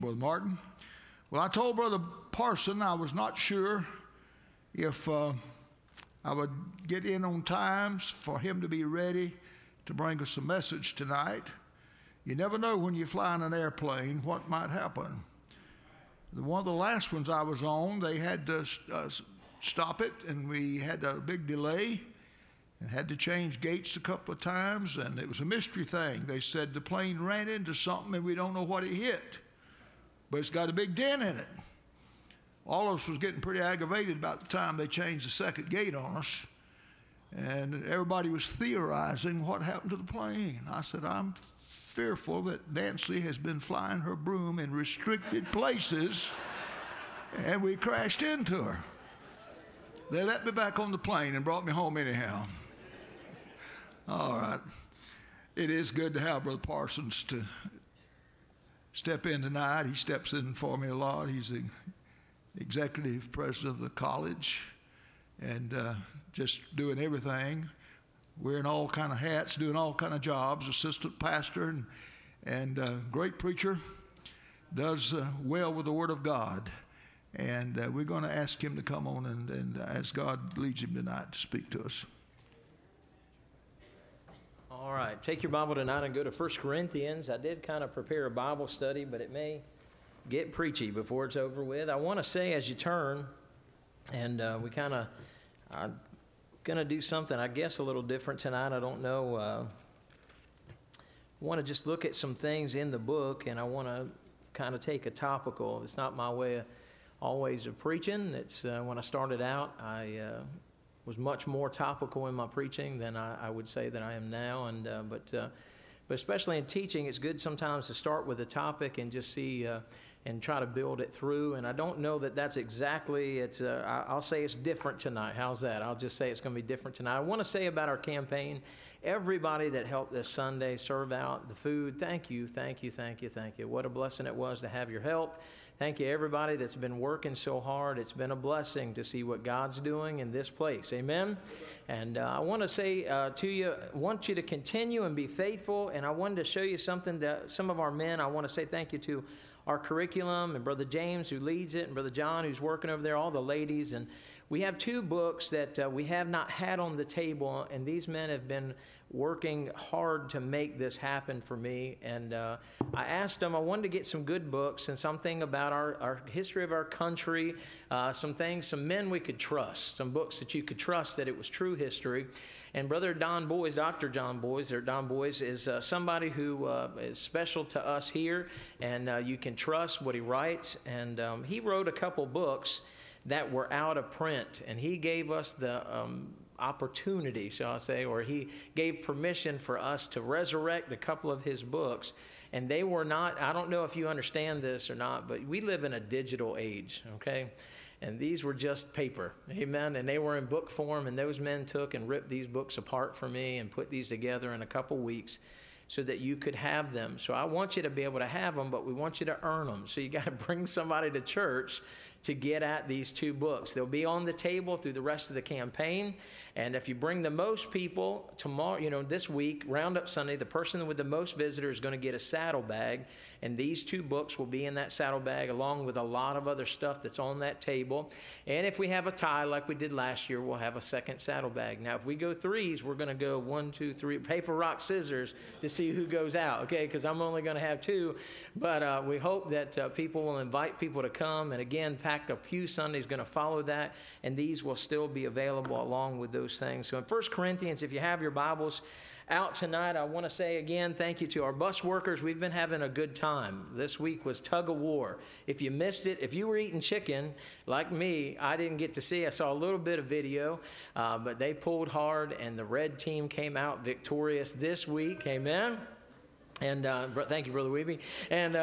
Brother Martin. Well, I told Brother Parson I was not sure if I would get in on times for him to be ready to bring us a message tonight. You never know when you fly in an airplane what might happen. One of the last ones I was on, they had to stop it, and we had a big delay and had to change gates a couple of times, and it was a mystery thing. They said the plane ran into something and we don't know what it hit, but it's got a big dent in it. All of us was getting pretty aggravated about the time they changed the second gate on us, and everybody was theorizing what happened to the plane. I said, I'm fearful that Nancy has been flying her broom in restricted places and we crashed into her. They let me back on the plane and brought me home anyhow. All right. It is good to have Brother Parsons to step in tonight. He steps in for me a lot. He's the executive president of the college and just doing everything. Wearing all kind of hats, doing all kind of jobs, assistant pastor and great preacher, does well with the Word of God. And we're going to ask him to come on and as God leads him tonight to speak to us. All right, take your Bible tonight and go to 1 Corinthians. I did kind of prepare a Bible study, but it may get preachy before it's over with. I want to say as you turn, and we kind of... going to do something, I guess, a little different tonight. I don't know. I want to just look at some things in the book, and I want to kind of take a topical. It's not my way always of preaching. It's when I started out, I was much more topical in my preaching than I would say that I am now. And but especially in teaching, it's good sometimes to start with a topic and just see and try to build it through. And I don't know that that's exactly, I'll say it's different tonight. How's that? I'll just say it's going to be different tonight. I want to say about our campaign, everybody that helped this Sunday serve out the food, thank you, thank you, thank you, thank you. What a blessing it was to have your help. Thank you, everybody that's been working so hard. It's been a blessing to see what God's doing in this place. Amen? And I want to say to you, I want you to continue and be faithful. And I wanted to show you something that some of our men, I want to say thank you to our curriculum and Brother James who leads it and Brother John who's working over there, all the ladies. And we have two books that we have not had on the table, and these men have been working hard to make this happen for me. And I asked them, I wanted to get some good books and something about our history of our country, some things, some men we could trust, some books that you could trust that it was true history. And Brother Don Boys, Dr. John Boys, or Don Boys, is somebody who is special to us here, and you can trust what he writes. And he wrote a couple books that were out of print, and he gave us the opportunity, shall I say, or he gave permission for us to resurrect a couple of his books. And they were not, I don't know if you understand this or not, but we live in a digital age, okay? And these were just paper, amen? And they were in book form, and those men took and ripped these books apart for me and put these together in a couple weeks so that you could have them. So I want you to be able to have them, but we want you to earn them. So you got to bring somebody to church to get at these two books. They'll be on the table through the rest of the campaign. And if you bring the most people tomorrow, this week, Roundup Sunday, the person with the most visitors is going to get a saddlebag. And these two books will be in that saddlebag along with a lot of other stuff that's on that table. And if we have a tie like we did last year, we'll have a second saddlebag. Now, if we go threes, we're going to go 1, 2, 3, paper, rock, scissors to see who goes out, okay? Because I'm only going to have two. But we hope that people will invite people to come. And again, Packed Up Pew Sunday is going to follow that. And these will still be available along with those things. So in 1 Corinthians, if you have your Bibles out tonight, I want to say again, thank you to our bus workers. We've been having a good time. This week was tug of war. If you missed it, if you were eating chicken like me, I didn't get to see. I saw a little bit of video, but they pulled hard, and the red team came out victorious this week. Amen. And thank you, Brother Weeby. And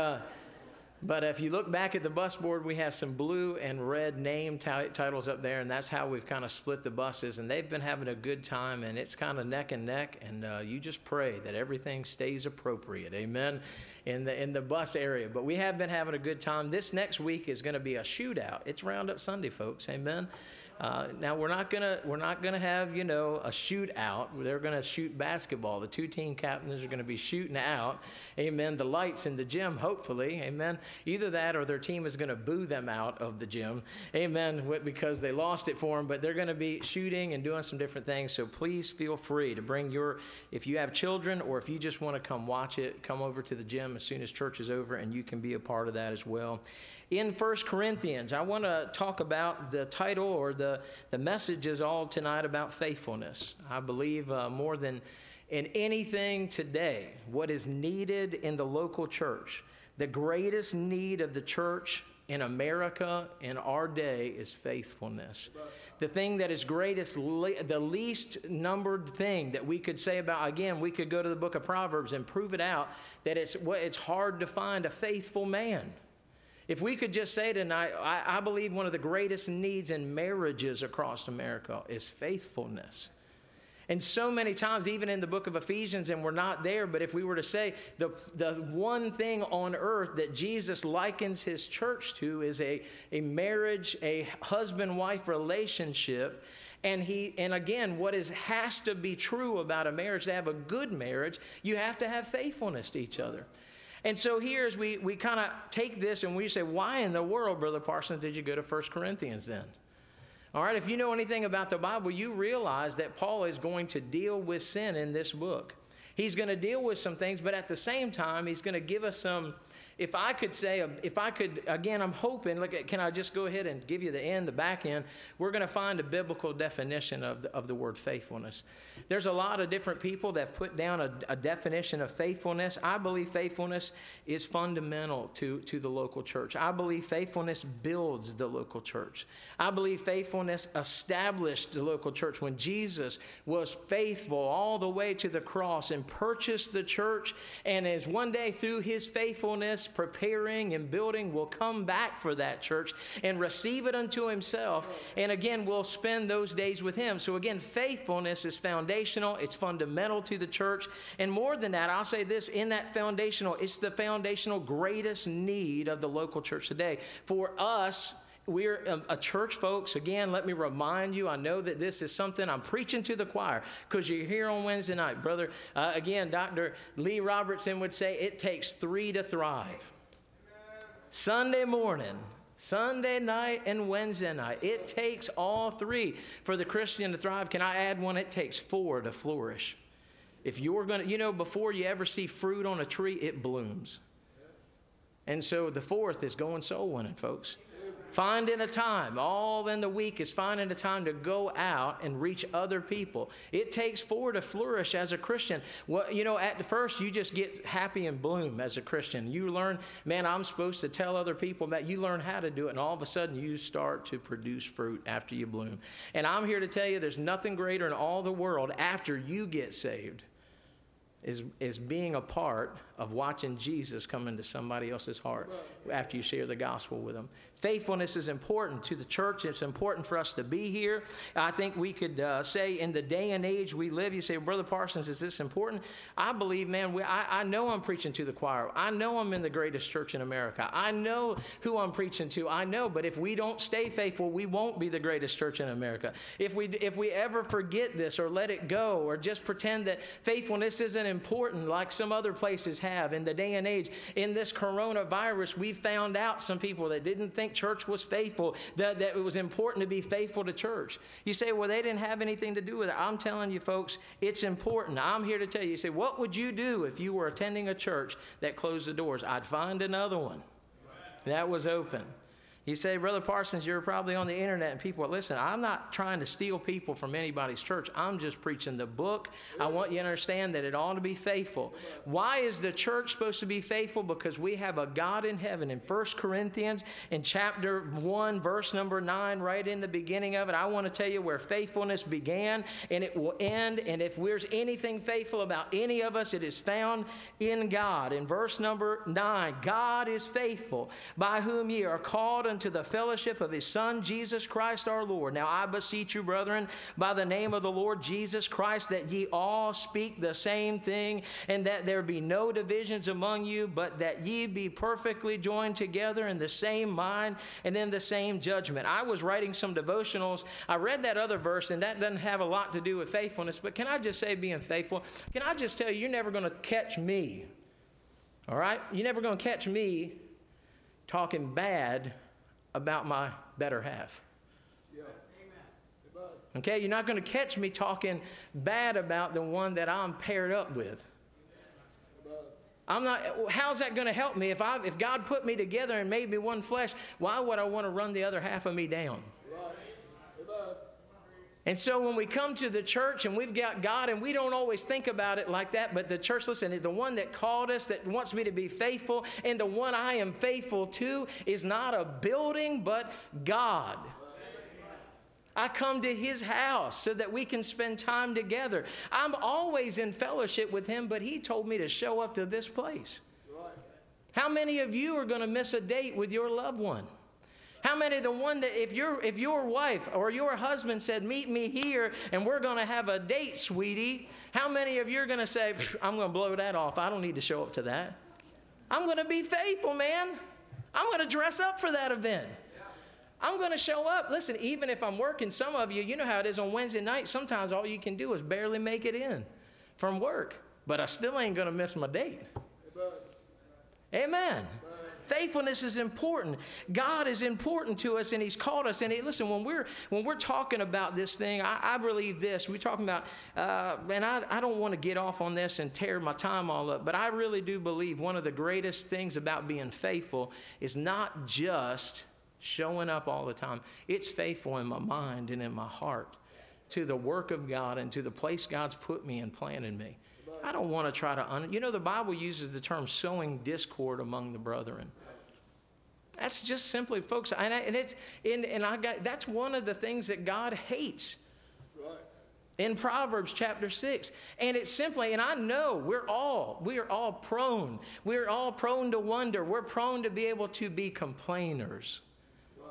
but if you look back at the bus board, we have some blue and red name titles up there, and that's how we've kind of split the buses. And they've been having a good time, and it's kind of neck and neck. And you just pray that everything stays appropriate, amen, in the bus area. But we have been having a good time. This next week is going to be a shootout. It's Roundup Sunday, folks, amen. Now we're not gonna have a shootout. They're gonna shoot basketball. The two team captains are gonna be shooting out. Amen. The lights in the gym, hopefully. Amen. Either that or their team is gonna boo them out of the gym. Amen. Because they lost it for them. But they're gonna be shooting and doing some different things. So please feel free to bring if you have children or if you just want to come watch it, come over to the gym as soon as church is over, and you can be a part of that as well. In 1 Corinthians, I want to talk about the title, or the message is all tonight about faithfulness. I believe more than in anything today, what is needed in the local church, the greatest need of the church in America in our day is faithfulness. The thing that is greatest, the least numbered thing that we could say about, again, we could go to the book of Proverbs and prove it out, that it's hard to find a faithful man. If we could just say tonight, I believe one of the greatest needs in marriages across America is faithfulness. And so many times, even in the book of Ephesians, and we're not there, but if we were to say the one thing on earth that Jesus likens his church to is a marriage, a husband-wife relationship. And again, what has to be true about a marriage, to have a good marriage, you have to have faithfulness to each other. And so here, as we kind of take this and we say, why in the world, Brother Parsons, did you go to 1 Corinthians then? All right, if you know anything about the Bible, you realize that Paul is going to deal with sin in this book. He's going to deal with some things, but at the same time, he's going to give us some, again, I'm hoping, can I just go ahead and give you the back end? We're going to find a biblical definition of the word faithfulness. There's a lot of different people that have put down a definition of faithfulness. I believe faithfulness is fundamental to the local church. I believe faithfulness builds the local church. I believe faithfulness established the local church. When Jesus was faithful all the way to the cross and purchased the church, and as one day through his faithfulness, preparing and building, will come back for that church and receive it unto himself. And again, we'll spend those days with him. So again, faithfulness is foundational. It's fundamental to the church. And more than that, I'll say this, in that foundational, it's the foundational greatest need of the local church today. For us, we're a church, folks. Again, let me remind you, I know that this is something I'm preaching to the choir because you're here on Wednesday night. Brother, again, Dr. Lee Robertson would say it takes 3 to thrive. Sunday morning, Sunday night, and Wednesday night. It takes all 3 for the Christian to thrive. Can I add one? It takes 4 to flourish. If you're going to, before you ever see fruit on a tree, it blooms. And so the 4th is going soul winning, folks. Finding a time, all in the week is finding a time to go out and reach other people. It takes 4 to flourish as a Christian. Well, at first you just get happy and bloom as a Christian. You learn, man, I'm supposed to tell other people that. You learn how to do it, and all of a sudden you start to produce fruit after you bloom. And I'm here to tell you there's nothing greater in all the world after you get saved is being a part of watching Jesus come into somebody else's heart after you share the gospel with them. Faithfulness is important to the church. It's important for us to be here. I think we could say in the day and age we live, you say, Brother Parsons, is this important? I believe, man, I know I'm preaching to the choir. I know I'm in the greatest church in America. I know who I'm preaching to. I know, but if we don't stay faithful, we won't be the greatest church in America. If we ever forget this or let it go or just pretend that faithfulness isn't important like some other places have in the day and age, in this coronavirus, we found out some people that didn't think church was faithful, that it was important to be faithful to church. You say, well, they didn't have anything to do with it. I'm telling you, folks, it's important. I'm here to tell you. You say, what would you do if you were attending a church that closed the doors? I'd find another one that was open. You say, Brother Parsons, you're probably on the internet and people are listening. I'm not trying to steal people from anybody's church. I'm just preaching the book. I want you to understand that it ought to be faithful. Why is the church supposed to be faithful? Because we have a God in heaven. In 1 Corinthians, in chapter 1, verse number 9, right in the beginning of it, I want to tell you where faithfulness began and it will end. And if there's anything faithful about any of us, it is found in God. In verse number 9, God is faithful, by whom ye are called unto unto the fellowship of his Son, Jesus Christ our Lord. Now I beseech you, brethren, by the name of the Lord Jesus Christ, that ye all speak the same thing, and that there be no divisions among you, but that ye be perfectly joined together in the same mind and in the same judgment. I was writing some devotionals. I read that other verse, and that doesn't have a lot to do with faithfulness, but can I just say being faithful? Can I just tell you, you're never going to catch me, all right? You're never going to catch me talking bad about my better half. Okay, you're not going to catch me talking bad about the one that I'm paired up with. I'm not. How's that going to help me? If God put me together and made me one flesh, why would I want to run the other half of me down? And so when we come to the church and we've got God, and we don't always think about it like that, but the church, listen, is the one that called us, that wants me to be faithful, and the one I am faithful to is not a building, but God. I come to his house so that we can spend time together. I'm always in fellowship with him, but he told me to show up to this place. How many of you are going to miss a date with your loved one? How many of the one that if your wife or your husband said, meet me here and we're going to have a date, sweetie, how many of you are going to say, I'm going to blow that off. I don't need to show up to that. I'm going to be faithful, man. I'm going to dress up for that event. I'm going to show up. Listen, even if I'm working, some of you, you know how it is on Wednesday night. Sometimes all you can do is barely make it in from work. But I still ain't going to miss my date. Amen. Faithfulness is important. God is important to us, and he's called us. And listen, when we're talking about this thing, I believe this. We're talking about, and I don't want to get off on this and tear my time all up, but I really do believe one of the greatest things about being faithful is not just showing up all the time. It's faithful in my mind and in my heart to the work of God and to the place God's put me and planted me. I don't want to try to, the Bible uses the term sowing discord among the brethren. That's just simply, folks, that's one of the things that God hates. That's right. In Proverbs chapter 6. And it's simply, and I know we are all prone to wonder. We're prone to be able to be complainers. Right.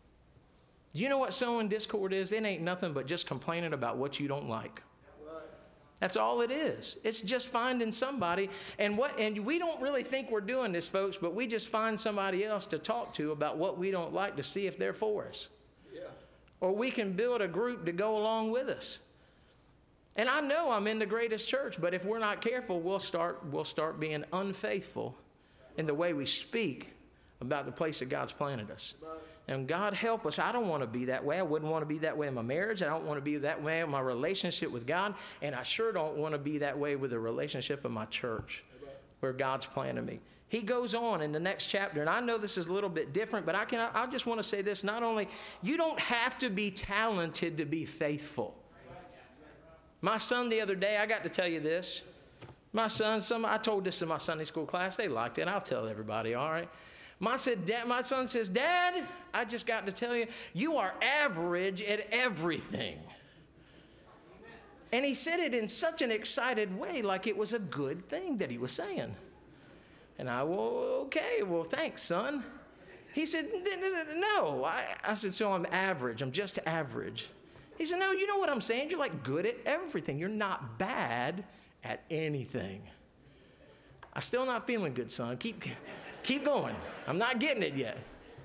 Do you know what sowing discord is? It ain't nothing but just complaining about what you don't like. That's all it is. It's just finding somebody. And we don't really think we're doing this, folks, but we just find somebody else to talk to about what we don't like to see if they're for us. Yeah. Or we can build a group to go along with us. And I know I'm in the greatest church, but if we're not careful, we'll start being unfaithful in the way we speak about the place that God's planted us. And God help us. I don't want to be that way. I wouldn't want to be that way in my marriage. I don't want to be that way in my relationship with God. And I sure don't want to be that way with the relationship of my church where God's planted me. He goes on in the next chapter, and I know this is a little bit different, but I just want to say this. Not only, you don't have to be talented to be faithful. My son the other day, I got to tell you this. My son, I told this in my Sunday school class. They liked it. I'll tell everybody, all right? My son says, Dad, I just got to tell you, you are average at everything. And he said it in such an excited way, like it was a good thing that he was saying. And okay, thanks, son. He said, no. I said, so I'm average. I'm just average. He said, no, you know what I'm saying? You're like good at everything. You're not bad at anything. I'm still not feeling good, son. Keep going. I'm not getting it yet.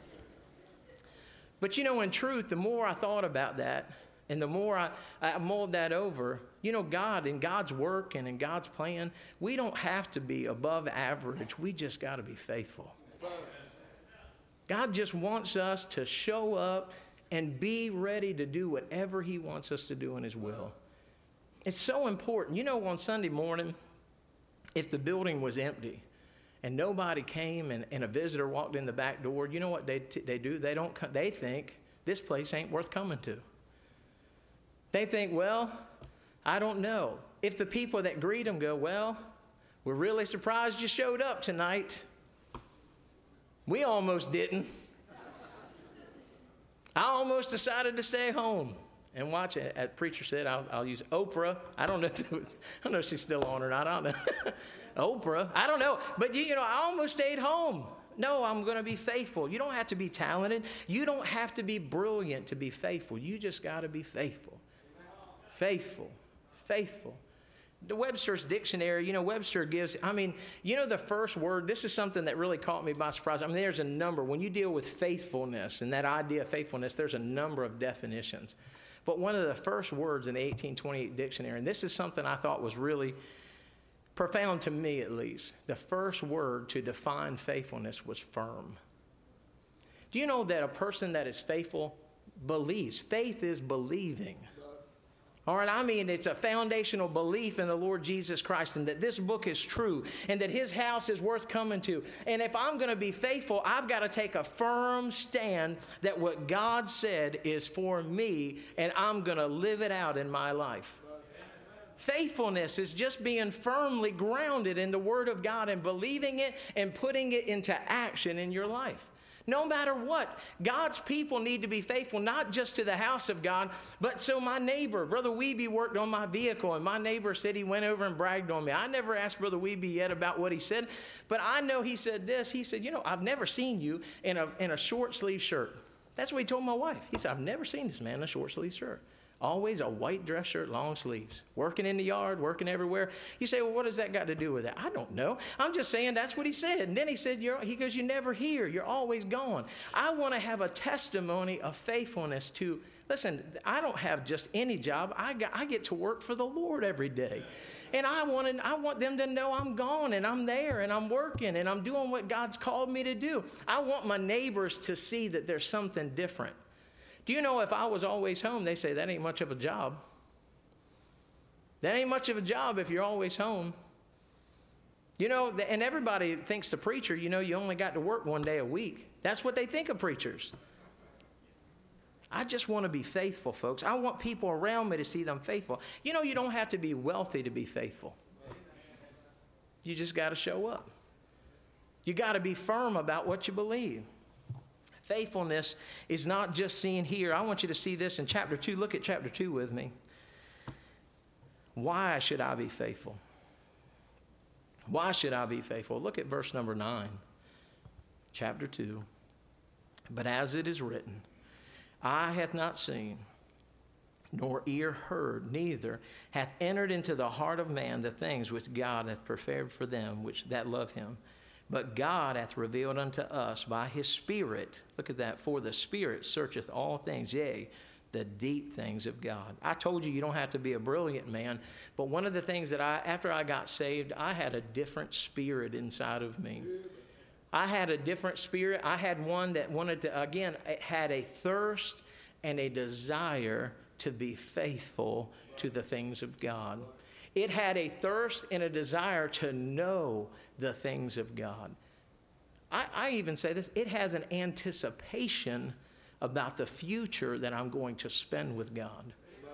But in truth, the more I thought about that and the more I mulled that over, God, in God's work and in God's plan, we don't have to be above average. We just got to be faithful. God just wants us to show up and be ready to do whatever he wants us to do in his will. It's so important. On Sunday morning, if the building was empty, and nobody came and a visitor walked in the back door, you know what they do? They think this place ain't worth coming to. They think, well, I don't know. If the people that greet them go, well, we're really surprised you showed up tonight. We almost didn't. I almost decided to stay home and watch it. As preacher said, I'll use Oprah. I don't know if she's still on or not. I don't know. Oprah, I don't know. But, I almost stayed home. No, I'm going to be faithful. You don't have to be talented. You don't have to be brilliant to be faithful. You just got to be faithful. Faithful. Faithful. The Webster's dictionary, Webster gives, the first word, this is something that really caught me by surprise. There's a number. When you deal with faithfulness and that idea of faithfulness, there's a number of definitions. But one of the first words in the 1828 dictionary, and this is something I thought was really profound to me at least. The first word to define faithfulness was firm. Do you know that a person that is faithful believes? Faith is believing. All right, it's a foundational belief in the Lord Jesus Christ and that this book is true and that his house is worth coming to. And if I'm going to be faithful, I've got to take a firm stand that what God said is for me and I'm going to live it out in my life. Faithfulness is just being firmly grounded in the Word of God and believing it and putting it into action in your life. No matter what, God's people need to be faithful, not just to the house of God, but so my neighbor, Brother Weeby, worked on my vehicle, and my neighbor said he went over and bragged on me. I never asked Brother Weeby yet about what he said, but I know he said this. He said, I've never seen you in a short sleeve shirt. That's what he told my wife. He said, I've never seen this man in a short sleeve shirt. Always a white dress shirt, long sleeves, working in the yard, working everywhere. You say, well, what does that got to do with it? I don't know. I'm just saying that's what he said. And then he said, he goes, you're never here. You're always gone. I want to have a testimony of faithfulness to, listen, I don't have just any job. I get to work for the Lord every day. And I want them to know I'm gone and I'm there and I'm working and I'm doing what God's called me to do. I want my neighbors to see that there's something different. Do you know if I was always home, they say that ain't much of a job. That ain't much of a job if you're always home. And everybody thinks the preacher, you only got to work one day a week. That's what they think of preachers. I just want to be faithful, folks. I want people around me to see them faithful. You don't have to be wealthy to be faithful. You just got to show up. You got to be firm about what you believe. Faithfulness is not just seen here. I want you to see this in chapter 2. Look at chapter 2 with me. Why should I be faithful? Why should I be faithful? Look at verse number 9. Chapter 2. But as it is written, eye hath not seen, nor ear heard, neither hath entered into the heart of man the things which God hath prepared for them that love him. But God hath revealed unto us by his Spirit. Look at that. For the Spirit searcheth all things, yea, the deep things of God. I told you don't have to be a brilliant man. But one of the things that after I got saved, I had a different spirit inside of me. I had a different spirit. I had one that wanted to, again, it had a thirst and a desire to be faithful to the things of God. It had a thirst and a desire to know the things of God. I even say this, it has an anticipation about the future that I'm going to spend with God.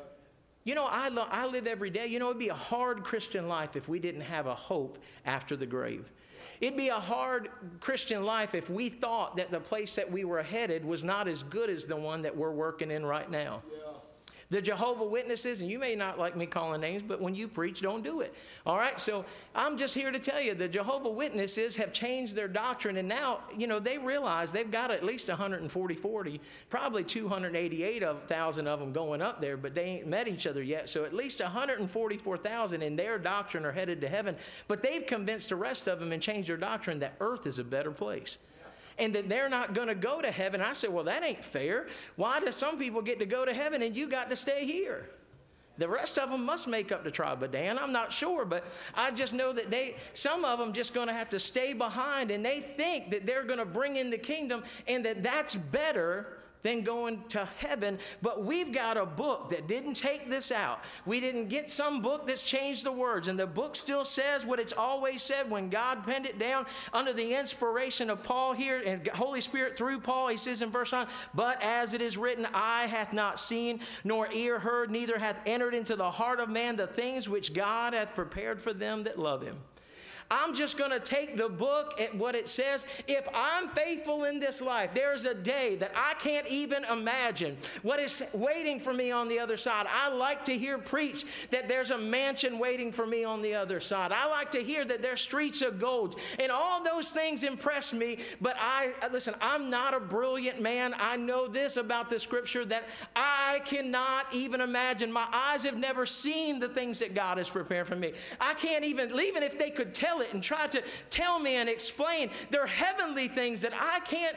I live every day. It'd be a hard Christian life if we didn't have a hope after the grave. It'd be a hard Christian life if we thought that the place that we were headed was not as good as the one that we're working in right now. Yeah. The Jehovah Witnesses, and you may not like me calling names, but when you preach, don't do it. All right, so I'm just here to tell you, the Jehovah Witnesses have changed their doctrine, and now, they realize they've got at least 140, probably 288,000 of them going up there, but they ain't met each other yet. So at least 144,000 in their doctrine are headed to heaven, but they've convinced the rest of them and changed their doctrine that earth is a better place. And that they're not going to go to heaven. I said, well, that ain't fair. Why do some people get to go to heaven and you got to stay here? The rest of them must make up the tribe of Dan. I'm not sure, but I just know that some of them just going to have to stay behind, and they think that they're going to bring in the kingdom and that's better than going to heaven. But we've got a book that didn't take this out. We didn't get some book that's changed the words. And the book still says what it's always said when God penned it down under the inspiration of Paul here and Holy Spirit through Paul. He says in verse 9, but as it is written, eye hath not seen, nor ear heard, neither hath entered into the heart of man the things which God hath prepared for them that love him. I'm just going to take the book at what it says. If I'm faithful in this life, there's a day that I can't even imagine what is waiting for me on the other side. I like to hear preached that there's a mansion waiting for me on the other side. I like to hear that there's streets of gold. And all those things impress me. But listen, I'm not a brilliant man. I know this about the scripture, that I cannot even imagine. My eyes have never seen the things that God has prepared for me. I can't even if they could tell it and try to tell me and explain, they're heavenly things that I can't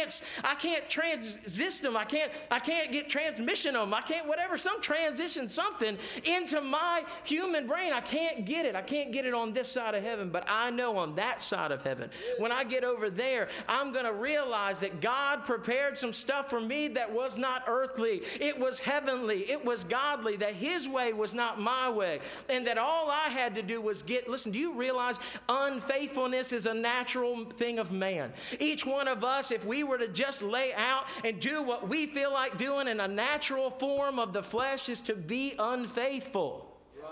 transist them. I can't get transmission of them. I can't some transition something into my human brain. I can't get it. I can't get it on this side of heaven, but I know on that side of heaven, when I get over there, I'm going to realize that God prepared some stuff for me that was not earthly. It was heavenly. It was godly, that his way was not my way, and that all I had to do was listen, do you realize unfaithfulness is a natural thing of man? Each one of us, if we were to just lay out and do what we feel like doing in a natural form of the flesh, is to be unfaithful.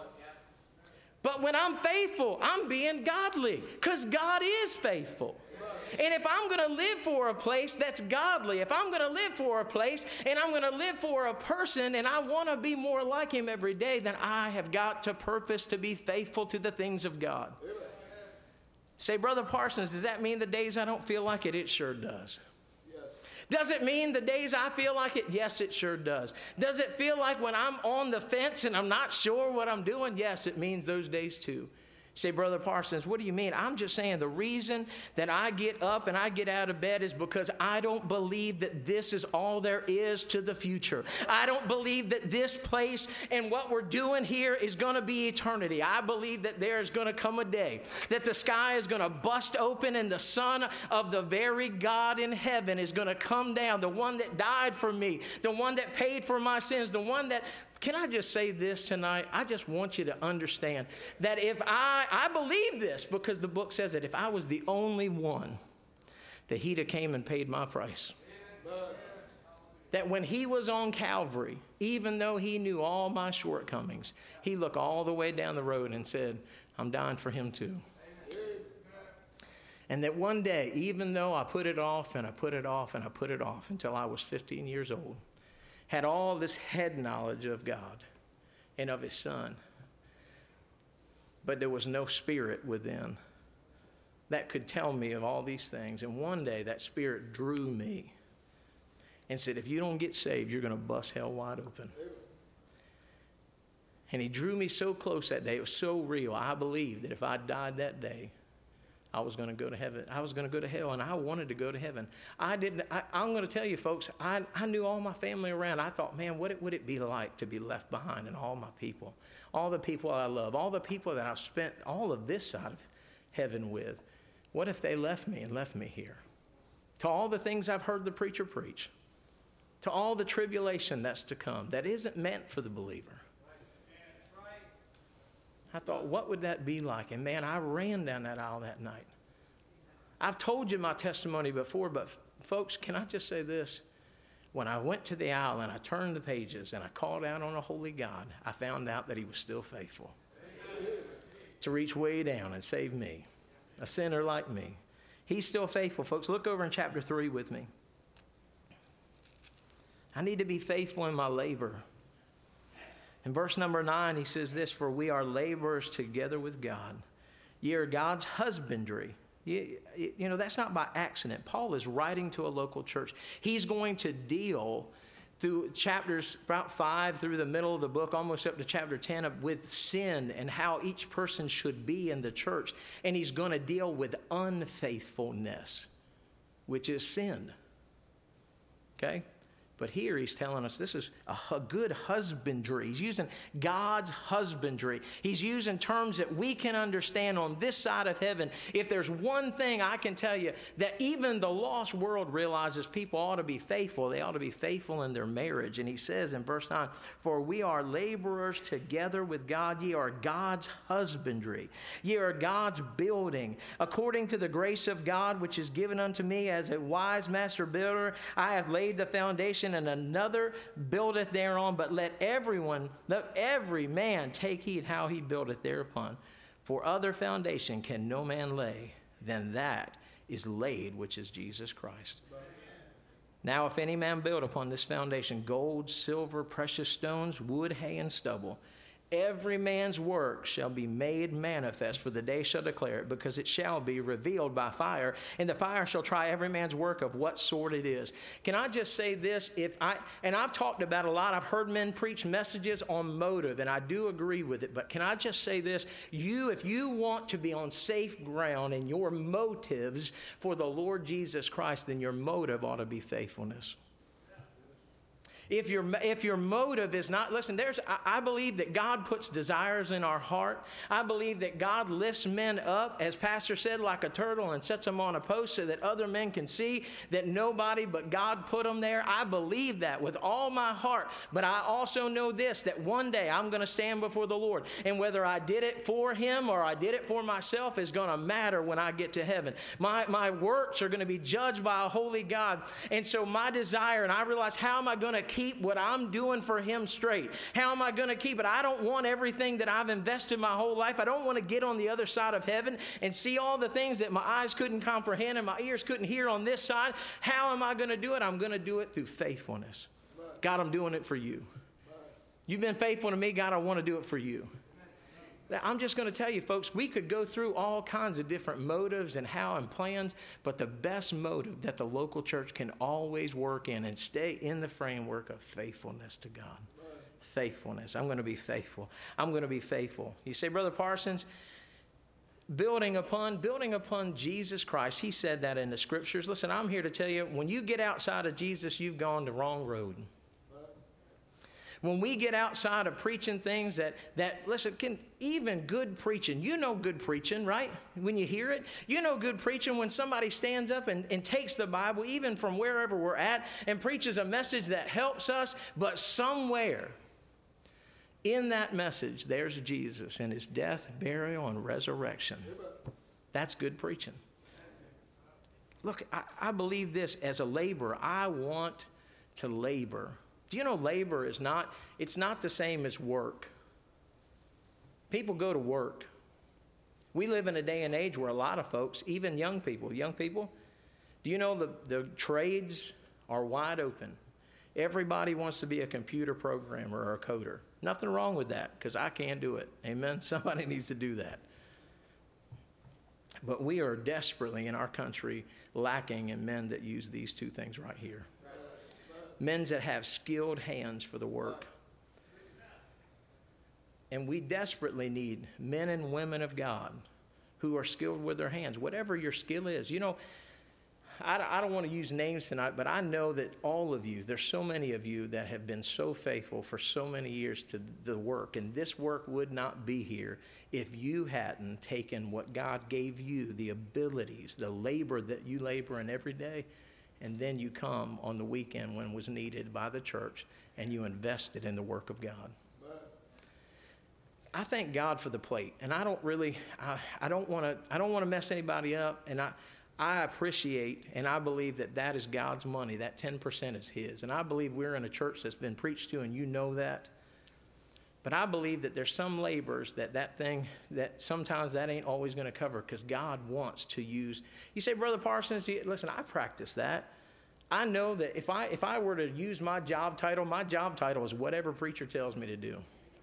But when I'm faithful, I'm being godly, because God is faithful. And if I'm going to live for a place that's godly, if I'm going to live for a place and I'm going to live for a person and I want to be more like him every day, then I have got to purpose to be faithful to the things of God. Say, Brother Parsons, does that mean the days I don't feel like it? It sure does. Does it mean the days I feel like it? Yes, it sure does. Does it feel like when I'm on the fence and I'm not sure what I'm doing? Yes, it means those days too. Say, Brother Parsons, what do you mean? I'm just saying the reason that I get up and I get out of bed is because I don't believe that this is all there is to the future. I don't believe that this place and what we're doing here is going to be eternity. I believe that there's going to come a day that the sky is going to bust open and the Son of the very God in heaven is going to come down, the one that died for me, the one that paid for my sins, the one that... Can I just say this tonight? I just want you to understand that if I believe this because the book says it, if I was the only one, that he'd have came and paid my price. That when he was on Calvary, even though he knew all my shortcomings, he looked all the way down the road and said, I'm dying for him too. And that one day, even though I put it off and I put it off and I put it off until I was 15 years old, had all this head knowledge of God and of his Son, but there was no spirit within that could tell me of all these things. And one day that spirit drew me and said, if you don't get saved, you're going to bust hell wide open. And he drew me so close that day. It was so real. I believed that if I died that day, I was going to go to heaven. I was going to go to hell, and I wanted to go to heaven. I'm going to tell you, folks, I knew all my family around. I thought, man, what would it be like to be left behind, and all my people, all the people I love, all the people that I've spent all of this side of heaven with. What if they left me and left me here? To all the things I've heard the preacher preach, to all the tribulation that's to come, that isn't meant for the believer. I thought, what would that be like? And man, I ran down that aisle that night. I've told you my testimony before, but folks, can I just say this? When I went to the aisle and I turned the pages and I called out on a holy God, I found out that he was still faithful to reach way down and save me, a sinner like me. He's still faithful. Folks, look over in chapter 3 with me. I need to be faithful in my labor. In verse number 9, he says this, for we are laborers together with God. Ye are God's husbandry. You know, that's not by accident. Paul is writing to a local church. He's going to deal through chapters about 5 through the middle of the book, almost up to chapter 10, with sin and how each person should be in the church. And he's going to deal with unfaithfulness, which is sin. Okay? But here he's telling us this is a good husbandry. He's using God's husbandry. He's using terms that we can understand on this side of heaven. If there's one thing I can tell you, that even the lost world realizes people ought to be faithful. They ought to be faithful in their marriage. And he says in verse 9, for we are laborers together with God. Ye are God's husbandry. Ye are God's building. According to the grace of God, which is given unto me as a wise master builder, I have laid the foundation, and another buildeth thereon, but let every man take heed how he buildeth thereupon. For other foundation can no man lay than that is laid, which is Jesus Christ. Now if any man build upon this foundation gold, silver, precious stones, wood, hay, and stubble, every man's work shall be made manifest, for the day shall declare it, because it shall be revealed by fire, and the fire shall try every man's work of what sort it is. Can I just say this? And I've talked about a lot, I've heard men preach messages on motive, and I do agree with it, but can I just say this? If you want to be on safe ground in your motives for the Lord Jesus Christ, then your motive ought to be faithfulness. If your motive is not, listen, I believe that God puts desires in our heart. I believe that God lifts men up, as Pastor said, like a turtle, and sets them on a post so that other men can see that nobody but God put them there. I believe that with all my heart. But I also know this, that one day I'm going to stand before the Lord. And whether I did it for Him or I did it for myself is going to matter when I get to heaven. My works are going to be judged by a holy God. And so my desire, and I realize, how am I going to keep what I'm doing for Him straight? How am I going to keep it? I don't want everything that I've invested my whole life. I don't want to get on the other side of heaven and see all the things that my eyes couldn't comprehend and my ears couldn't hear on this side. How am I going to do it? I'm going to do it through faithfulness. God, I'm doing it for You. You've been faithful to me. God, I want to do it for You. I'm just going to tell you, folks, we could go through all kinds of different motives and how and plans, but the best motive that the local church can always work in and stay in the framework of faithfulness to God. Faithfulness. I'm going to be faithful. I'm going to be faithful. You say, Brother Parsons, building upon Jesus Christ. He said that in the scriptures. Listen, I'm here to tell you, when you get outside of Jesus, you've gone the wrong road. When we get outside of preaching things that listen, even good preaching, you know good preaching, right? When you hear it, you know good preaching when somebody stands up and takes the Bible, even from wherever we're at, and preaches a message that helps us, but somewhere in that message, there's Jesus and His death, burial, and resurrection. That's good preaching. Look, I believe this as a laborer. I want to labor. Do you know labor is not the same as work? People go to work. We live in a day and age where a lot of folks, even young people, do you know the trades are wide open? Everybody wants to be a computer programmer or a coder. Nothing wrong with that, because I can't do it. Amen? Somebody needs to do that. But we are desperately in our country lacking in men that use these two things right here. Men that have skilled hands for the work. And we desperately need men and women of God who are skilled with their hands, whatever your skill is. You know, I don't want to use names tonight, but I know that all of you, there's so many of you that have been so faithful for so many years to the work, and this work would not be here if you hadn't taken what God gave you, the abilities, the labor that you labor in every day. And then you come on the weekend when it was needed by the church, and you invested in the work of God. I thank God for the plate, and I don't want to mess anybody up, and I appreciate and I believe that is God's money. That 10% is His, and I believe we're in a church that's been preached to, and you know that. But I believe that there's some labors that sometimes that ain't always going to cover, because God wants to use. You say, Brother Parsons, listen, I practice that. I know that if I were to use my job title is whatever preacher tells me to do.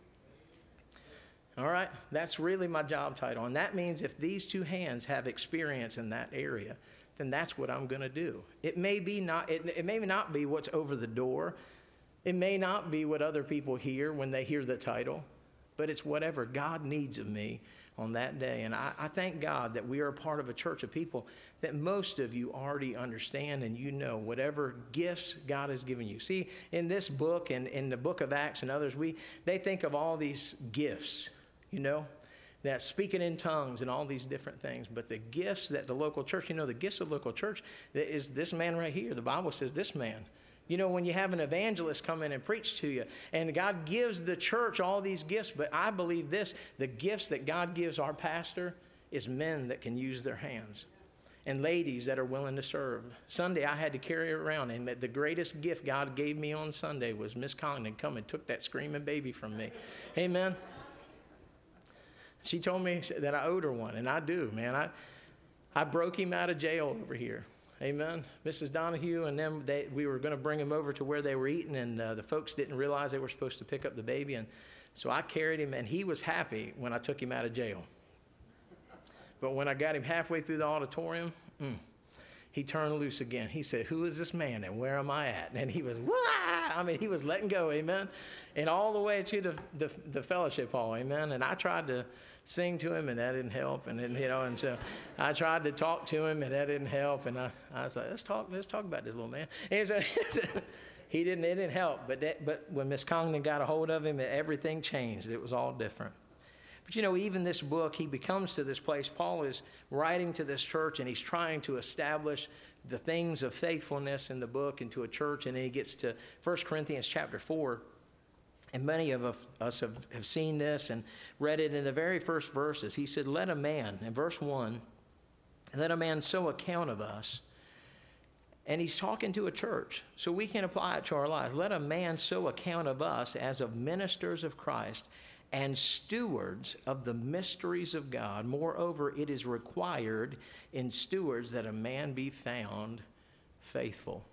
All right? That's really my job title. And that means if these two hands have experience in that area, then that's what I'm going to do. It may not be what's over the door. It may not be what other people hear when they hear the title, but it's whatever God needs of me on that day. And I thank God that we are a part of a church of people that most of you already understand, and you know whatever gifts God has given you. See, in this book and in the book of Acts and others, they think of all these gifts, you know, that speaking in tongues and all these different things. But the gifts that the local church, the gifts of the local church is this man right here. The Bible says this man. You know, when you have an evangelist come in and preach to you, and God gives the church all these gifts, but I believe the gifts that God gives our pastor is men that can use their hands, and ladies that are willing to serve. Sunday, I had to carry it around, and the greatest gift God gave me on Sunday was Miss Congdon come and took that screaming baby from me. Amen. She told me that I owed her one, and I do, man. I broke him out of jail over here. Amen. Mrs. Donahue and them, we were going to bring him over to where they were eating, and the folks didn't realize they were supposed to pick up the baby. And so I carried him, and he was happy when I took him out of jail. But when I got him halfway through the auditorium, he turned loose again. He said, "Who is this man and where am I at?" And he was, wah! I mean, he was letting go, amen. And all the way to the fellowship hall, amen. And I tried to sing to him, and that didn't help. And then, and so I tried to talk to him, and that didn't help. And I was like, let's talk about this little man. And so it didn't help. But when Miss Congdon got a hold of him, everything changed. It was all different. But even this book, he becomes to this place. Paul is writing to this church, and he's trying to establish the things of faithfulness in the book into a church. And then he gets to 1 Corinthians chapter 4. And many of us have seen this and read it in the very first verses. He said, let a man, in verse 1, let a man so account of us. And he's talking to a church, so we can apply it to our lives. Let a man so account of us as of ministers of Christ and stewards of the mysteries of God. Moreover, it is required in stewards that a man be found faithful.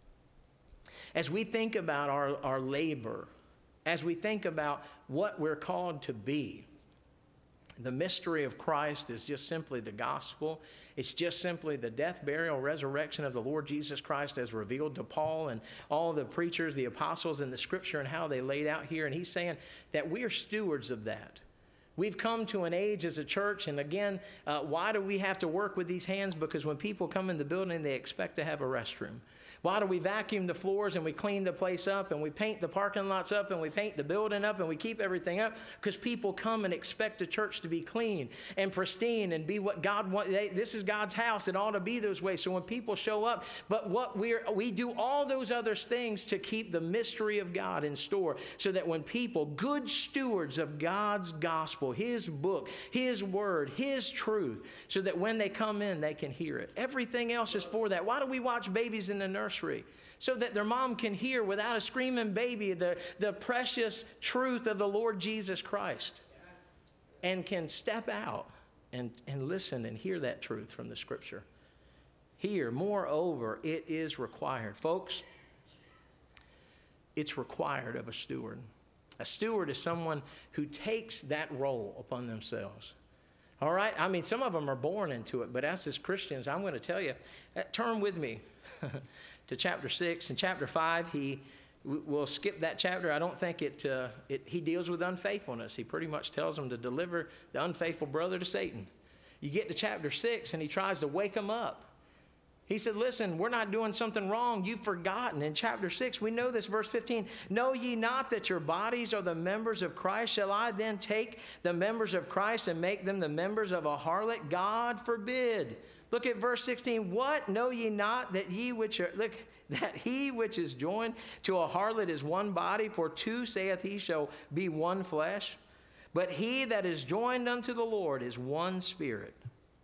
As we think about our labor, as we think about what we're called to be, the mystery of Christ is just simply the gospel. It's just simply the death, burial, resurrection of the Lord Jesus Christ as revealed to Paul and all the preachers, the apostles in the scripture and how they laid out here. And he's saying that we are stewards of that. We've come to an age as a church, and again, why do we have to work with these hands? Because when people come in the building, they expect to have a restroom. Why do we vacuum the floors and we clean the place up and we paint the parking lots up and we paint the building up and we keep everything up? Because people come and expect the church to be clean and pristine and be what God wants. This is God's house. It ought to be those ways. So when people show up, but we do all those other things to keep the mystery of God in store so that when people, good stewards of God's gospel, His book, His word, His truth, so that when they come in, they can hear it. Everything else is for that. Why do we watch babies in the nursery? So that their mom can hear without a screaming baby the precious truth of the Lord Jesus Christ and can step out and listen and hear that truth from the scripture. Here, moreover, it is required. Folks, it's required of a steward. A steward is someone who takes that role upon themselves. All right? I mean, some of them are born into it, but us as Christians, I'm going to tell you, turn with me to chapter 6. In chapter 5, we'll skip that chapter. I don't think he deals with unfaithfulness. He pretty much tells them to deliver the unfaithful brother to Satan. You get to chapter 6, and he tries to wake them up. He said, listen, we're not doing something wrong. You've forgotten. In chapter 6, we know this, verse 15. Know ye not that your bodies are the members of Christ? Shall I then take the members of Christ and make them the members of a harlot? God forbid. Look at verse 16. What? Know ye not that he which is joined to a harlot is one body? For two, saith he, shall be one flesh. But he that is joined unto the Lord is one spirit.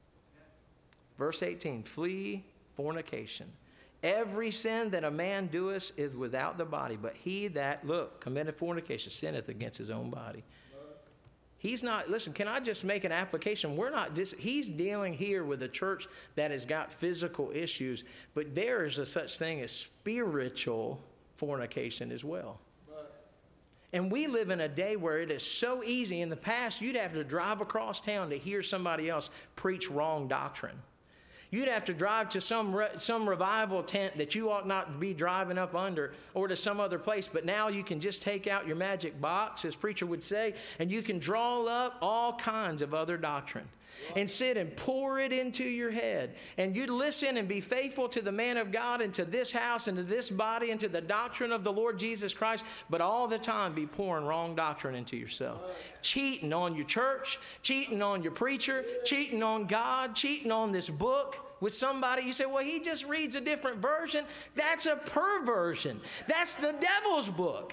Verse 18. Flee fornication. Every sin that a man doeth is without the body, but he that, committeth fornication sinneth against his own body. He's not, listen, can I just make an application? He's dealing here with a church that has got physical issues, but there is a such thing as spiritual fornication as well. And we live in a day where it is so easy. In the past, you'd have to drive across town to hear somebody else preach wrong doctrine. You'd have to drive to some revival tent that you ought not be driving up under, or to some other place. But now you can just take out your magic box, as preacher would say, and you can draw up all kinds of other doctrine and sit and pour it into your head. And you'd listen and be faithful to the man of God and to this house and to this body and to the doctrine of the Lord Jesus Christ, but all the time be pouring wrong doctrine into yourself. Cheating on your church, cheating on your preacher, cheating on God, cheating on this book with somebody. You say, well, he just reads a different version. That's a perversion. That's the devil's book.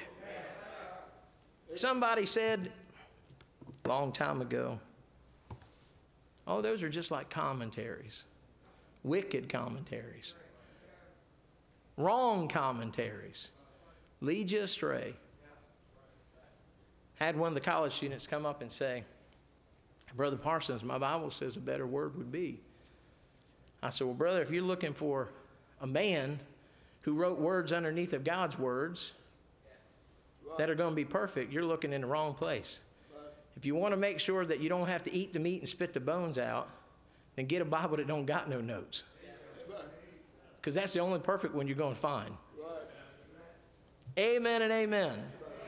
Somebody said a long time ago, oh, those are just like commentaries, wicked commentaries, wrong commentaries, lead you astray. Had one of the college students come up and say, Brother Parsons, my Bible says a better word would be. I said, well, brother, if you're looking for a man who wrote words underneath of God's words that are going to be perfect, you're looking in the wrong place. If you want to make sure that you don't have to eat the meat and spit the bones out, then get a Bible that don't got no notes. Because that's the only perfect one you're going to find. Amen and amen.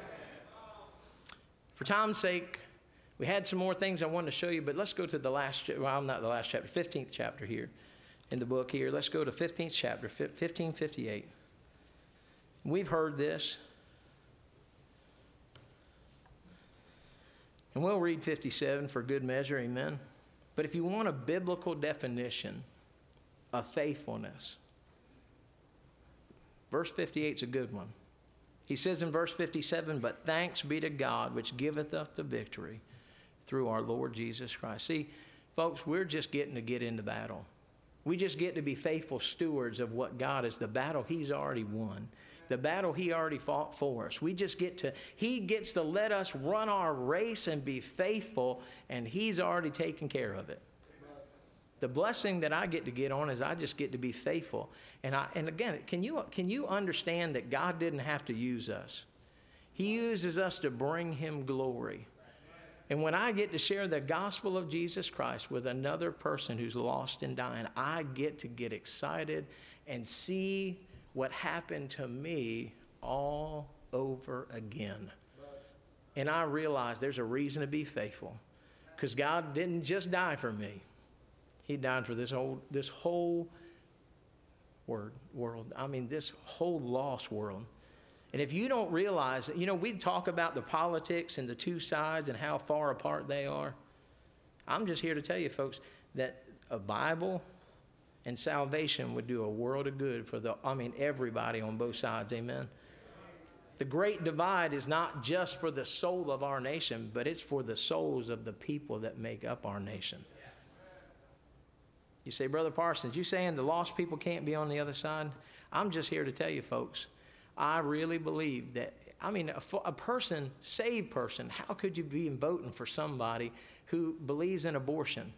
For time's sake, we had some more things I wanted to show you, but let's go to the last, well, not the last chapter, 15th chapter here in the book here. Let's go to 15th chapter, 1558. We've heard this. And we'll read 57 for good measure, amen. But if you want a biblical definition of faithfulness, verse 58 is a good one. He says in verse 57, but thanks be to God which giveth us the victory through our Lord Jesus Christ. See, folks, we're just getting to get into battle. We just get to be faithful stewards of what God is, the battle He's already won. The battle He already fought for us. He gets to let us run our race and be faithful, and He's already taken care of it. The blessing that I get to get on is I just get to be faithful. And again, can you understand that God didn't have to use us? He uses us to bring Him glory. And when I get to share the gospel of Jesus Christ with another person who's lost and dying, I get excited and see what happened to me all over again. And I realize there's a reason to be faithful, because God didn't just die for me. He died for this whole world. I mean, this whole lost world. And if you don't realize, we talk about the politics and the two sides and how far apart they are. I'm just here to tell you, folks, that a Bible and salvation would do a world of good for everybody on both sides. Amen. The great divide is not just for the soul of our nation, but it's for the souls of the people that make up our nation. You say, Brother Parsons, you saying the lost people can't be on the other side? I'm just here to tell you, folks, I really believe that, a person, saved person, how could you be voting for somebody who believes in abortion?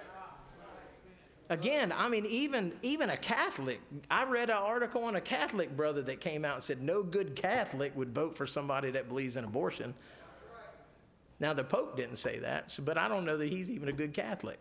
Again, even a Catholic. I read an article on a Catholic brother that came out and said no good Catholic would vote for somebody that believes in abortion. Now, the Pope didn't say that, but I don't know that he's even a good Catholic.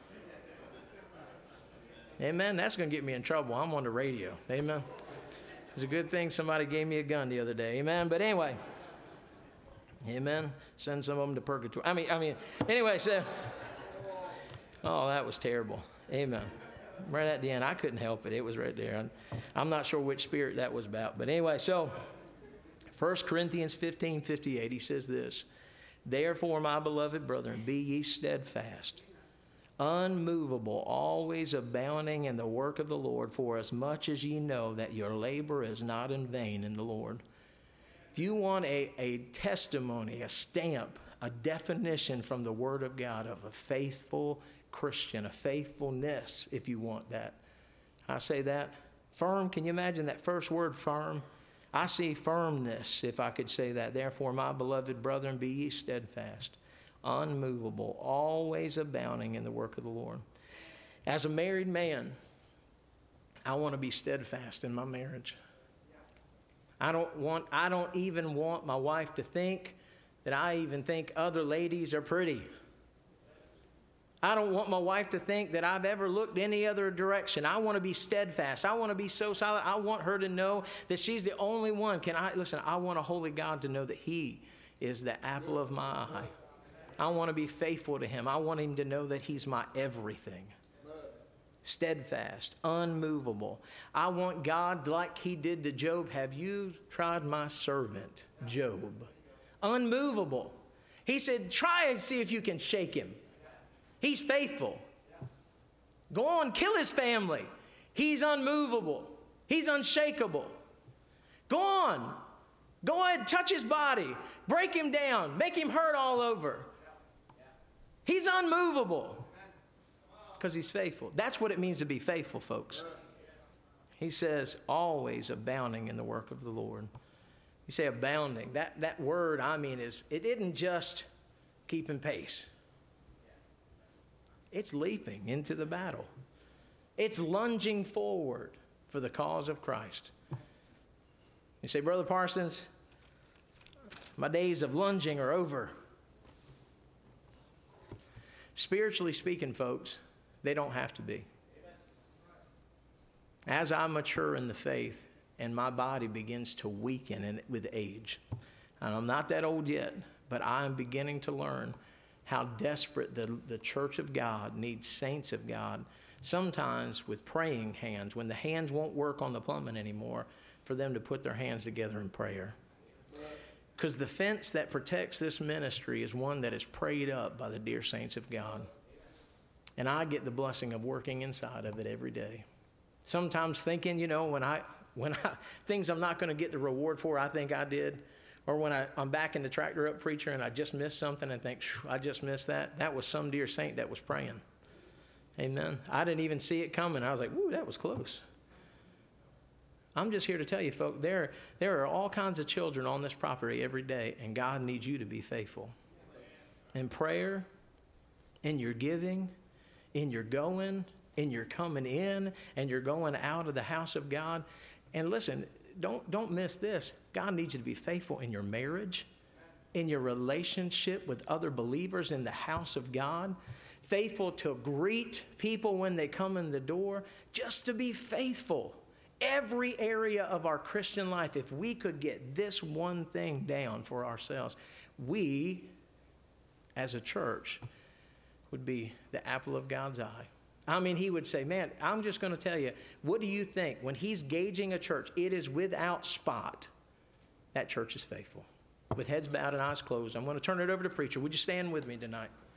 Amen. That's going to get me in trouble. I'm on the radio. Amen. It's a good thing somebody gave me a gun the other day. Amen. But anyway. Amen. Send some of them to purgatory. Anyway, so. Oh, that was terrible. Amen. Right at the end. I couldn't help it. It was right there. I'm not sure which spirit that was about. But anyway, so 1 Corinthians 15:58, he says this. Therefore, my beloved brethren, be ye steadfast, unmovable, always abounding in the work of the Lord, for as much as ye know that your labor is not in vain in the Lord. If you want a testimony, a stamp, a definition from the Word of God of a faithful Christian, a faithfulness, if you want that. I say that. Firm, can you imagine that first word, firm? I see firmness, if I could say that. Therefore, my beloved brethren, be ye steadfast, unmovable, always abounding in the work of the Lord. As a married man, I want to be steadfast in my marriage. I don't even want my wife to think that I even think other ladies are pretty. I don't want my wife to think that I've ever looked any other direction. I want to be steadfast. I want to be so solid. I want her to know that she's the only one. I want a holy God to know that He is the apple of my eye. I want to be faithful to Him. I want Him to know that He's my everything. Steadfast, unmovable. I want God, like He did to Job. Have you tried my servant, Job? Unmovable. He said, try and see if you can shake him. He's faithful. Go on, kill his family. He's unmovable. He's unshakable. Go on. Go ahead, touch his body. Break him down. Make him hurt all over. He's unmovable because he's faithful. That's what it means to be faithful, folks. He says, always abounding in the work of the Lord. You say abounding. That word, it isn't just keeping pace. It's leaping into the battle. It's lunging forward for the cause of Christ. You say, Brother Parsons, my days of lunging are over. Spiritually speaking, folks, they don't have to be. As I mature in the faith and my body begins to weaken with age, and I'm not that old yet, but I am beginning to learn how desperate the church of God needs saints of God, sometimes with praying hands, when the hands won't work on the plumbing anymore, for them to put their hands together in prayer. Because the fence that protects this ministry is one that is prayed up by the dear saints of God. And I get the blessing of working inside of it every day. Sometimes thinking, when I things I'm not going to get the reward for, I think I did. Or when I'm back in the tractor up preacher and I just missed something and think, I just missed that. That was some dear saint that was praying. Amen. I didn't even see it coming. I was like, woo, that was close. I'm just here to tell you, folks, there are all kinds of children on this property every day, and God needs you to be faithful. In prayer, in your giving, in your going, in your coming in, and you're going out of the house of God. And listen, don't miss this. God needs you to be faithful in your marriage, in your relationship with other believers in the house of God, faithful to greet people when they come in the door, just to be faithful. Every area of our Christian life, if we could get this one thing down for ourselves, we, as a church, would be the apple of God's eye. I mean, he would say, man, I'm just going to tell you, what do you think? When he's gauging a church, it is without spot. That church is faithful. With heads bowed and eyes closed, I'm going to turn it over to preacher. Would you stand with me tonight?